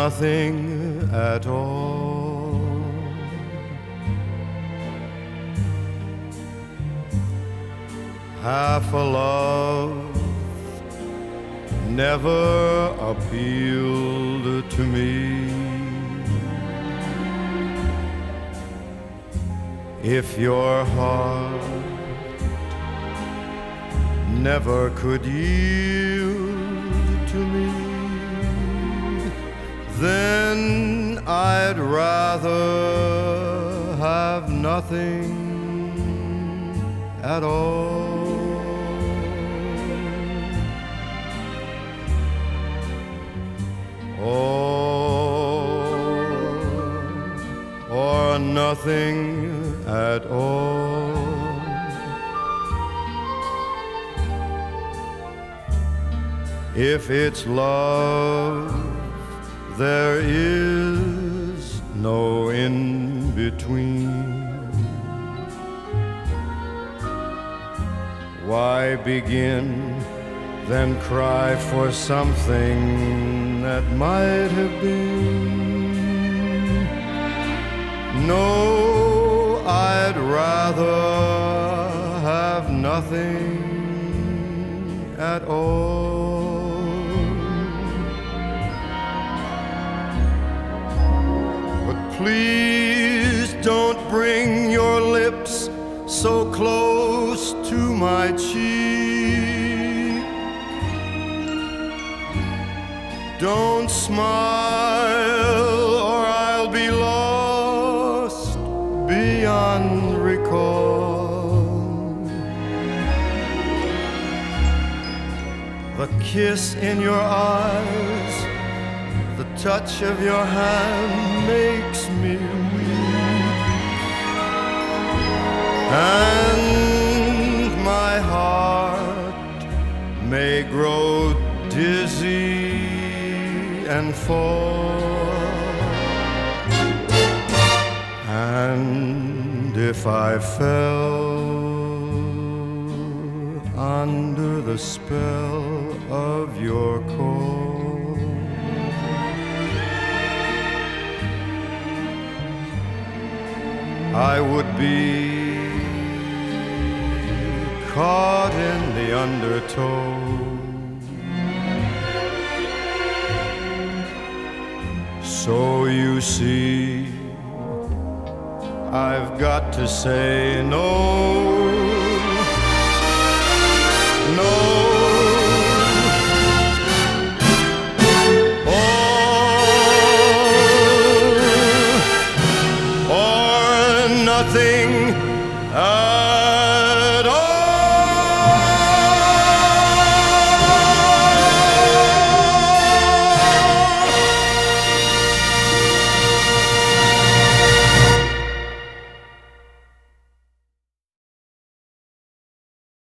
nothing at all. Half a love never appealed to me. If your heart never could yield to me, then I'd rather have nothing at all. Or nothing at all. If it's love, there is no in between. Why begin, then cry for something that might have been? No, I'd rather have nothing at all. But please don't bring your lips so close to my cheek. Don't smile or I'll be lost beyond recall. The kiss in your eyes, the touch of your hand makes me weak, and my heart may grow dizzy and fall. And if I fell under the spell of your call, I would be caught in the undertow. So you see, I've got to say no, no, or nothing.